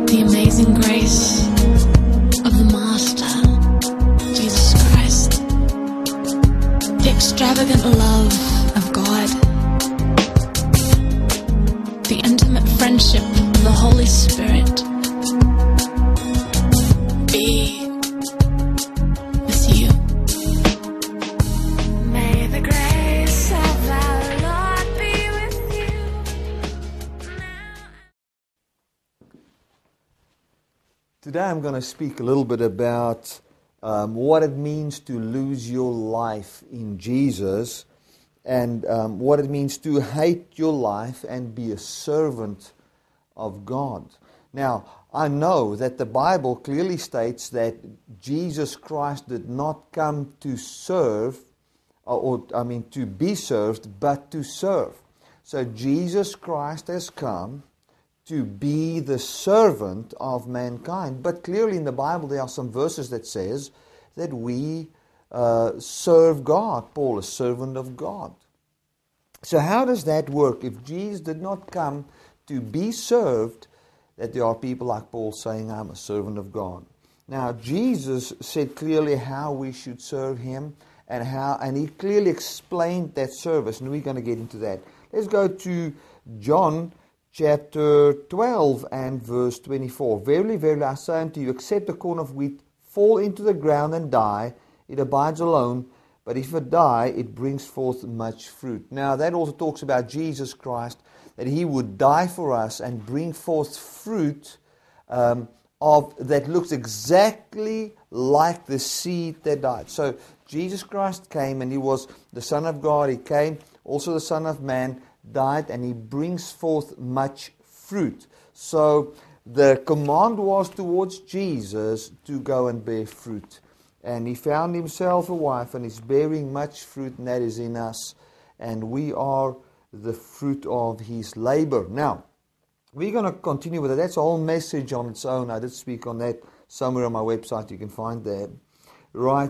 The amazing grace of the Master, Jesus Christ. The extravagant love of God. The intimate friendship of the Holy Spirit be with you. May the grace of our Lord be with you now. Today I'm going to speak a little bit about what it means to lose your life in Jesus, and what it means to hate your life and be a servant of God. Now, I know that the Bible clearly states that Jesus Christ did not come to serve, to be served, but to serve. So Jesus Christ has come to be the servant of mankind. But clearly in the Bible there are some verses that says that we serve God. Paul, a servant of God. So how does that work? If Jesus did not come to be served, that there are people like Paul saying, I'm a servant of God. Now, Jesus said clearly how we should serve Him, and He clearly explained that service, and we're going to get into that. Let's go to John chapter 12 and verse 24. Verily, verily, I say unto you, except a corn of wheat fall into the ground and die, it abides alone, but if it die, it brings forth much fruit. Now, that also talks about Jesus Christ, that He would die for us and bring forth fruit that looks exactly like the seed that died. So, Jesus Christ came and He was the Son of God. He came, also the Son of Man, died, and He brings forth much fruit. So, the command was towards Jesus to go and bear fruit. And He found Himself a wife, and is bearing much fruit, and that is in us. And we are the fruit of His labor. Now, we're going to continue with it. That's a whole message on its own. I did speak on that somewhere on my website. You can find that. Right,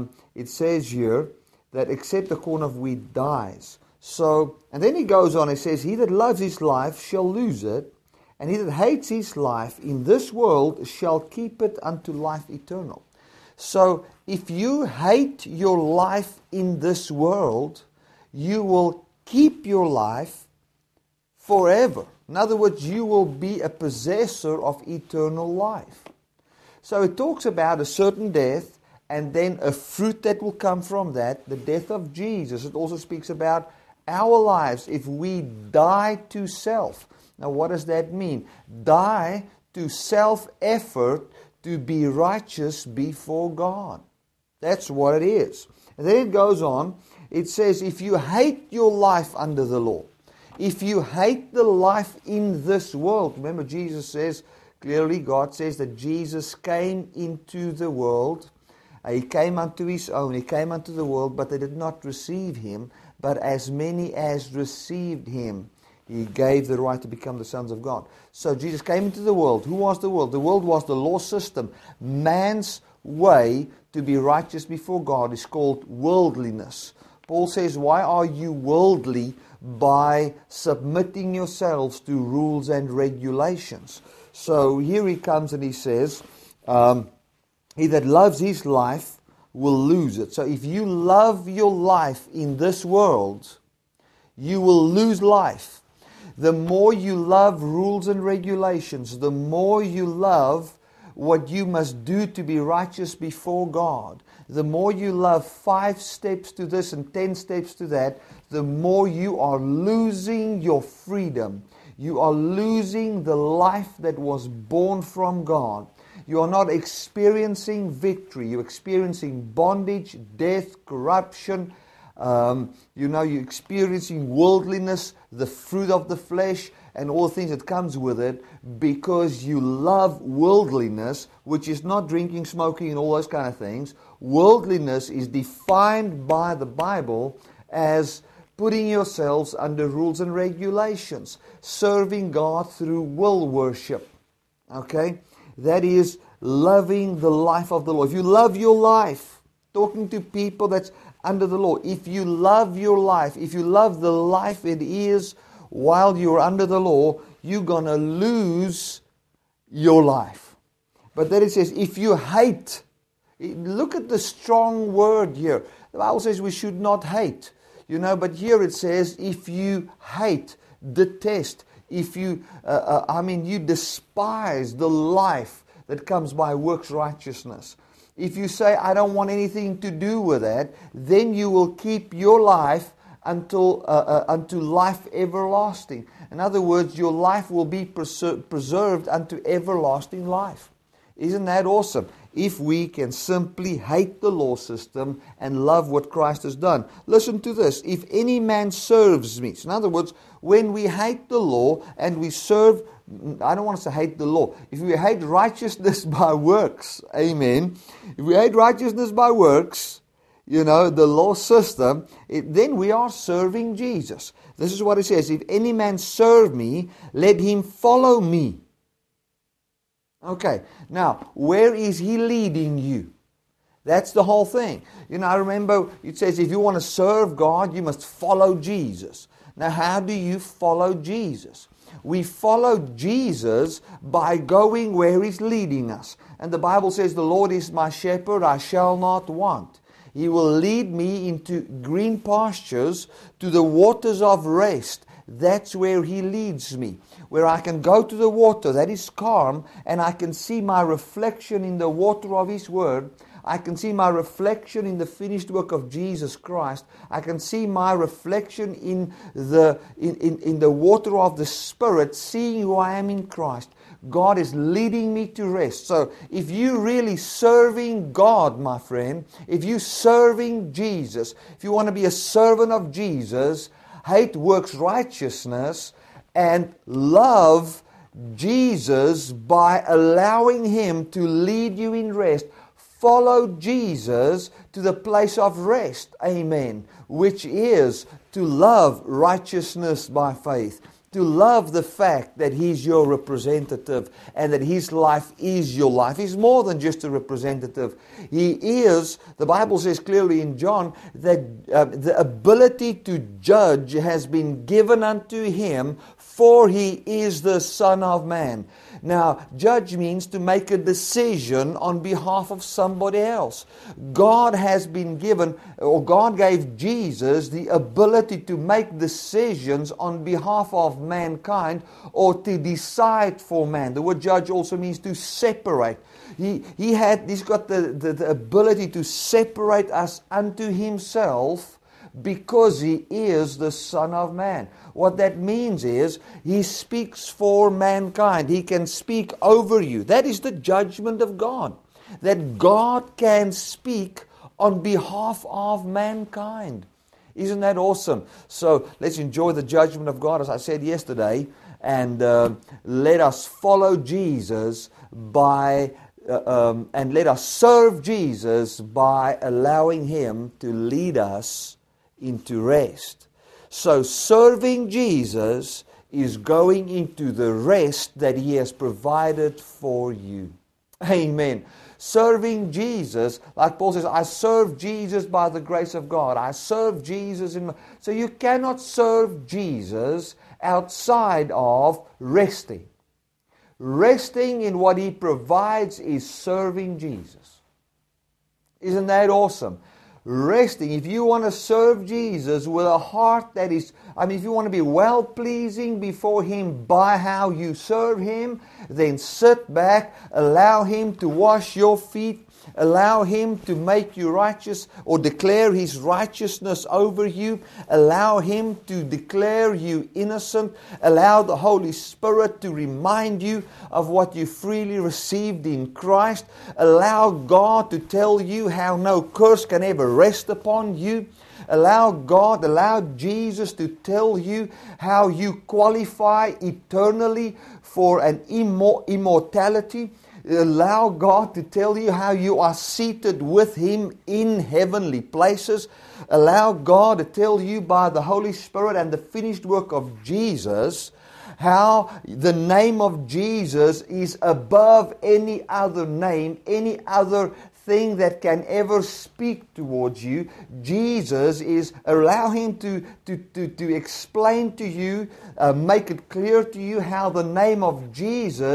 it says here that except the corn of wheat dies. So, and then he goes on, he says, he that loves his life shall lose it, and he that hates his life in this world shall keep it unto life eternal. So, if you hate your life in this world, you will keep your life forever. In other words, you will be a possessor of eternal life. So, it talks about a certain death, and then a fruit that will come from that, the death of Jesus. It also speaks about our lives if we die to self. Now, what does that mean? Die to self-effort to be righteous before God. That's what it is. And then it goes on. It says, if you hate your life under the law, if you hate the life in this world, remember Jesus says, clearly God says that Jesus came into the world. He came unto His own. He came unto the world, but they did not receive Him. But as many as received Him, He gave the right to become the sons of God. So Jesus came into the world. Who was the world? The world was the law system. Man's way to be righteous before God is called worldliness. Paul says, why are you worldly? By submitting yourselves to rules and regulations. So here he comes and he says, he that loves his life will lose it. So if you love your life in this world, you will lose life. The more you love rules and regulations, the more you love what you must do to be righteous before God, the more you love 5 steps to this and 10 steps to that, the more you are losing your freedom. You are losing the life that was born from God. You are not experiencing victory. You're experiencing bondage, death, corruption. You're experiencing worldliness, the fruit of the flesh, and all the things that comes with it, because you love worldliness, which is not drinking, smoking, and all those kind of things. Worldliness is defined by the Bible as putting yourselves under rules and regulations, serving God through will worship. Okay? That is loving the life of the Lord. If you love your life, talking to people that's under the law, if you love your life, if you love the life it is while you're under the law, you're going to lose your life. But then it says, if you hate, look at the strong word here. The Bible says we should not hate, but here it says, if you hate, detest, if you, you despise the life that comes by works righteousness. If you say, I don't want anything to do with that, then you will keep your life unto life everlasting. In other words, your life will be preserved unto everlasting life. Isn't that awesome? If we can simply hate the law system and love what Christ has done. Listen to this. If any man serves me. So in other words, when we hate the law and we serve, I don't want us to hate the law. If we hate righteousness by works, amen. If we hate righteousness by works, the law system, then we are serving Jesus. This is what it says. If any man serve me, let him follow me. Okay, now, where is he leading you? That's the whole thing. I remember it says if you want to serve God, you must follow Jesus. Now, how do you follow Jesus? We follow Jesus by going where He's leading us. And the Bible says, the Lord is my shepherd, I shall not want. He will lead me into green pastures, to the waters of rest. That's where He leads me. Where I can go to the water that is calm, and I can see my reflection in the water of His Word. I can see my reflection in the finished work of Jesus Christ. I can see my reflection in the water of the Spirit, seeing who I am in Christ. God is leading me to rest. So if you're really serving God, my friend, if you're serving Jesus, if you want to be a servant of Jesus, hate works righteousness and love Jesus by allowing Him to lead you in rest. Follow Jesus to the place of rest, amen, which is to love righteousness by faith, to love the fact that He's your representative and that His life is your life. He's more than just a representative. He is, the Bible says clearly in John, that the ability to judge has been given unto Him, for He is the Son of Man. Now, judge means to make a decision on behalf of somebody else. God has been given, or God gave Jesus the ability to make decisions on behalf of mankind, or to decide for man. The word judge also means to separate. He's got the ability to separate us unto Himself, because He is the Son of Man. What that means is, He speaks for mankind. He can speak over you. That is the judgment of God. That God can speak on behalf of mankind. Isn't that awesome? So let's enjoy the judgment of God, as I said yesterday, and let us follow Jesus and let us serve Jesus by allowing Him to lead us into rest. So serving Jesus is going into the rest that He has provided for you. Amen. Serving Jesus, like Paul says, I serve Jesus by the grace of God. I serve Jesus so you cannot serve Jesus outside of resting. Resting in what He provides is serving Jesus. Isn't that awesome? Resting, if you want to serve Jesus with a heart that is, if you want to be well-pleasing before Him by how you serve Him, then sit back, allow Him to wash your feet, allow Him to make you righteous or declare His righteousness over you, allow Him to declare you innocent, allow the Holy Spirit to remind you of what you freely received in Christ, allow God to tell you how no curse can ever rest upon you, allow Jesus to tell you how you qualify eternally for an immortality. Allow God to tell you how you are seated with Him in heavenly places. Allow God to tell you by the Holy Spirit and the finished work of Jesus how the name of Jesus is above any other name, any other thing that can ever speak towards you. Jesus is, allow Him to explain to you, make it clear to you how the name of Jesus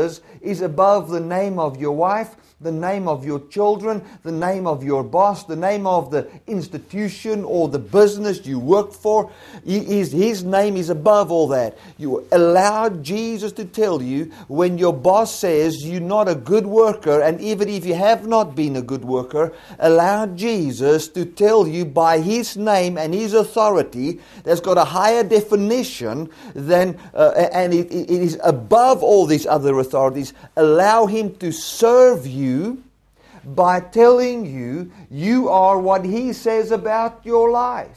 is above the name of your wife, the name of your children, the name of your boss, the name of the institution or the business you work for. His name is above all that. You allow Jesus to tell you when your boss says you're not a good worker, and even if you have not been a good worker, allow Jesus to tell you by His name and His authority that's got a higher definition than, and it is above all these other authorities. Allow Him to serve you by telling you you are what He says about your life.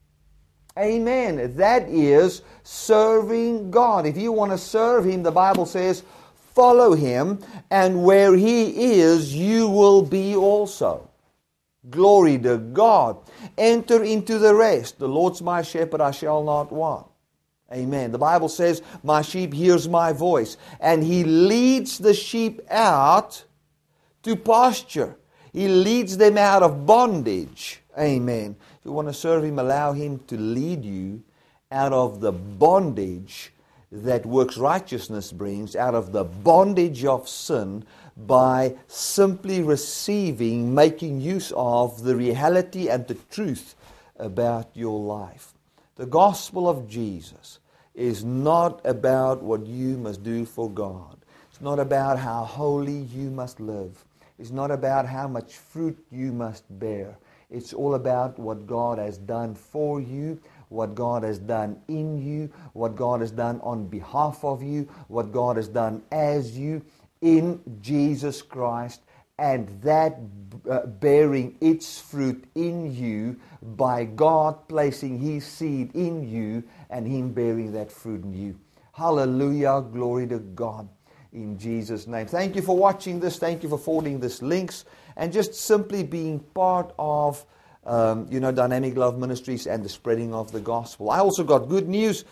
Amen. That is serving God. If you want to serve Him, the Bible says, follow Him, and where He is, you will be also. Glory to God. Enter into the rest. The Lord's my shepherd, I shall not want. Amen. The Bible says, my sheep hears my voice, and He leads the sheep out to pasture. He leads them out of bondage. Amen. If you want to serve Him, allow Him to lead you out of the bondage that works righteousness brings, out of the bondage of sin, by simply receiving, making use of the reality and the truth about your life. The gospel of Jesus is not about what you must do for God. It's not about how holy you must live. It's not about how much fruit you must bear. It's all about what God has done for you, what God has done in you, what God has done on behalf of you, what God has done as you in Jesus Christ, and that bearing its fruit in you by God placing His seed in you and Him bearing that fruit in you. Hallelujah, glory to God. In Jesus' name. Thank you for watching this. Thank you for forwarding this links. And just simply being part of, Dynamic Love Ministries and the spreading of the gospel. I also got good news.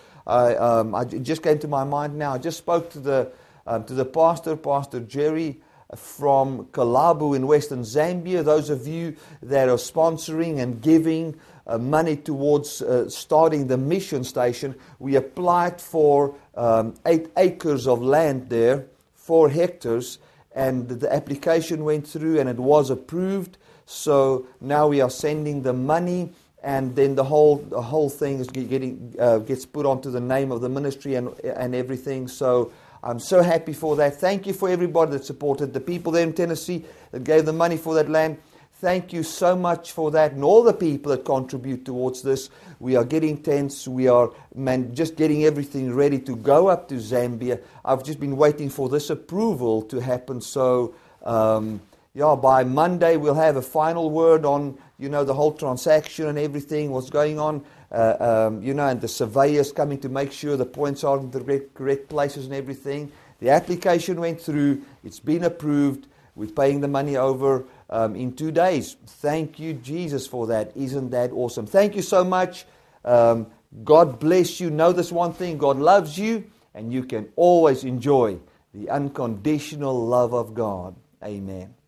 It just came to my mind now. I just spoke to the pastor, Pastor Jerry, from Kalabu in Western Zambia. Those of you that are sponsoring and giving money towards starting the mission station, we applied for 8 acres of land there, 4 hectares, and the application went through and it was approved. So now we are sending the money, and then the whole thing is gets put onto the name of the ministry and everything. So I'm so happy for that. Thank you for everybody that supported, the people there in Tennessee that gave the money for that land. Thank you so much for that, and all the people that contribute towards this. We are getting tents. We are just getting everything ready to go up to Zambia. I've just been waiting for this approval to happen. So, by Monday we'll have a final word on, the whole transaction and everything, what's going on, and the surveyors coming to make sure the points are in the correct places and everything. The application went through. It's been approved. We're paying the money over in 2 days. Thank you, Jesus, for that. Isn't that awesome? Thank you so much. God bless you. Know this one thing. God loves you, and you can always enjoy the unconditional love of God. Amen.